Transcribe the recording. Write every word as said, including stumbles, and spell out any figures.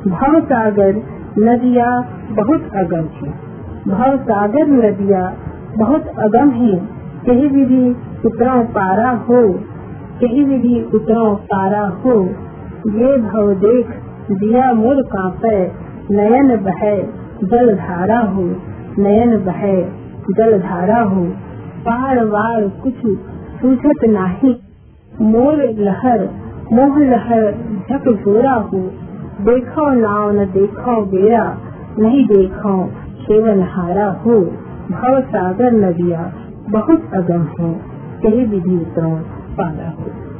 भव सागर नदिया बहुत अगम है। भव सागर नदिया बहुत अगम है। कही विधि उतरा पारा हो, कही विधि उतरा पारा हो। ये भव देख दिया मोर कांपे, नयन बहे जल धारा हो, नयन बहे जल धारा हो। पार वार कुछ सूझत नाही, मोर लहर मोह लहर झक जोरा हो। देखो नाव न देखो बेड़ा, नहीं देखो केवल हारा हो। भव सागर नदिया बहुत अगम है, कही विधि उतरा पारा हो।